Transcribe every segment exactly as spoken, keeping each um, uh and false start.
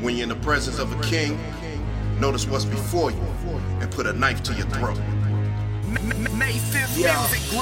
When you're in the presence of a king, notice what's before you and put a knife to your throat. Yo,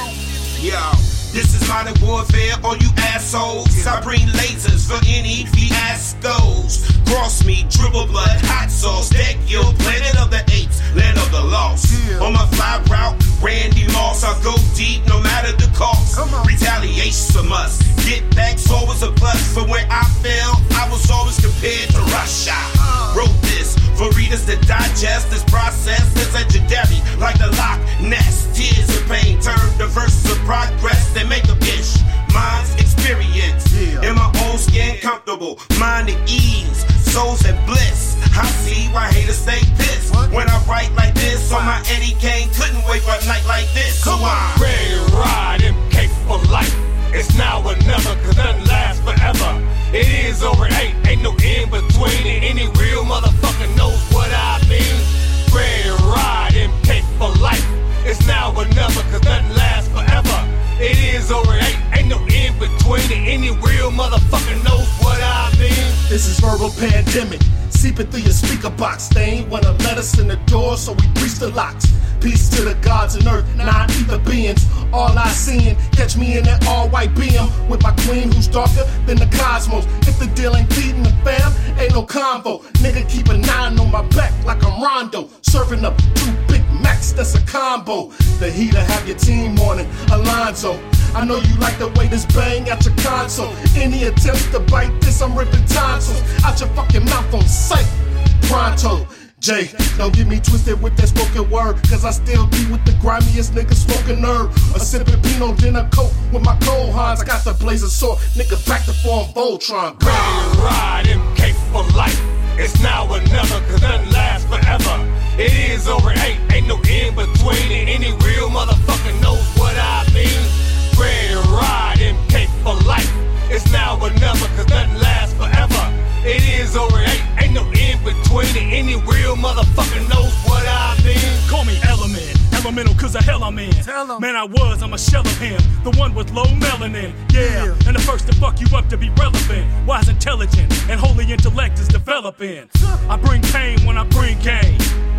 yo, this is modern warfare, all you assholes. I bring lasers for any fiascos. Cross me, dribble blood, hot sauce. Deck your planet of the apes, land of the lost. On my fly route, Randy Moss, I go deep no matter the cost. Retaliation's a must. Get back's always a plus. For where I fell, I was always compared to Russia. Wrote this for readers to digest this process. It's legendary, like the Loch Ness. Tears of pain turn to verses of progress. They make a bitch. Mine's experience. In my own skin, comfortable. Mind at ease, souls at bliss. I see why haters stay pissed. When I write like this on my Eddie Kane, couldn't wait for a night like this. So I'm ready to ride, M K for life. It's now or never, cause nothing lasts forever. It is over eight, ain't no in between. And any real motherfucker knows what I mean. Ready to ride, M K for life. It's now or never, cause nothing lasts forever. It is over eight, ain't no in between. And any real motherfucker knows what I mean. This is verbal pandemic, seeping through your speaker box. They ain't wanna let us in the door, so we breach the locks. Peace to the gods and earth, non-ether beings. All I seen, catch me in that all-white B M with my queen who's darker than the cosmos. If the deal ain't feeding the fam, ain't no convo. Nigga keep a nine on my back like I'm Rondo. Serving up two Big Macs, that's a combo. The heater have your team on it, Alonzo. I know you like the way this bang at your console. Any attempts to bite this, I'm ripping tonsils out your fucking mouth on sight. Pronto. Jay, don't get me twisted with that spoken word, cause I still be with the grimiest niggas smoking herb. A sipping Pinot, then a coat with my cold hands. I got the blazer sword, nigga back to form Voltron. Ready to ride, M K for life. It's now or never, cause nothing lasts forever. It is over eight, ain't no in between. And any real motherfucker knows what I mean. Ready to ride, M K for life. It's now or never, cause nothing lasts forever. It is over eight, ain't no in between. And any real motherfucker knows what I mean. Call me Element, elemental cause of hell I'm in. Man, I was, I'm a shell of him, the one with low melanin. Yeah, yeah. And the first to fuck you up to be relevant. Wise, intelligent, and holy intellect is developing. I bring pain when I bring gain.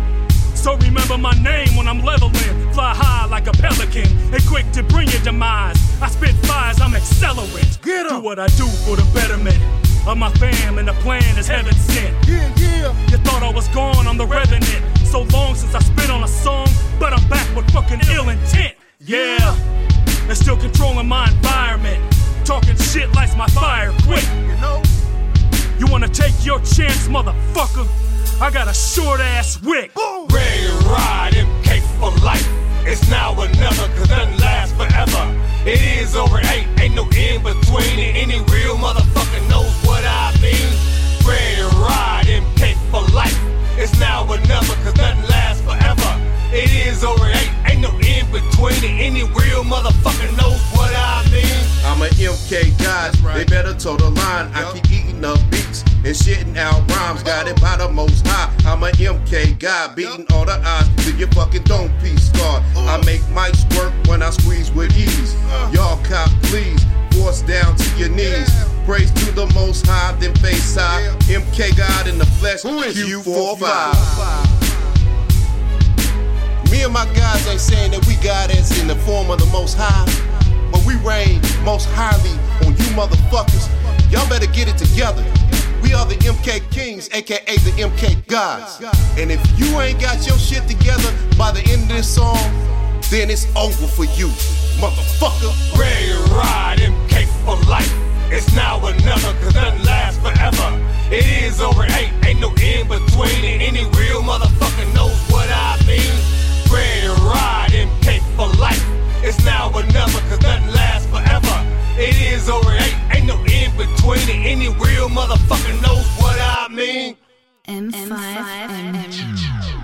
So remember my name when I'm leveling. Fly high like a pelican and quick to bring your demise. I spit fires, I'm accelerant. Do what I do for the betterment of my fam, and the plan is heaven sent. Yeah, yeah. You thought I was gone, I'm the revenant. So long since I spit on a song, but I'm back with fucking ill intent. Yeah, and still controlling my environment. Talking shit lights my fire quick. You know? You wanna take your chance, motherfucker? I got a short ass wick. Boom. Ready to ride, M K for life. It's now or never, cause nothing lasts forever. It is over eight, ain't no in between. And any real motherfucker knows what I mean. Ready to ride, M K for life. It's now or never, cause nothing lasts forever. It is over eight, ain't no in between. And any real motherfucker knows what I mean. I'm an M K guy, right. They better toe the line. Yep. I keep eating up beats and shitting out rhymes. Got it by the most high. I'm an M K guy, beating yep. all the odds till your fucking dome piece scar. Uh. I make mics work when I squeeze with ease. Uh. Y'all cop please, force down to your knees. Yeah. Praise to the most high, then face high. Yeah. M K God in the flesh. Who is Q forty-five? Me and my guys ain't saying that we got us in the form of the most high, but we reign most highly on you motherfuckers. Y'all better get it together. We are the M K Kings, aka the M K Gods. And if you ain't got your shit together by the end of this song, then it's over for you, motherfucker. Ready to ride, M K for life. It's now or never, cause nothing lasts forever. It is over eight, ain't no in between. And any real motherfucker knows what I mean. Ready to ride, M K for life. It's now or never, cause nothing lasts forever. It is over eight, ain't no in between. And any real motherfucker knows what I mean. M five M.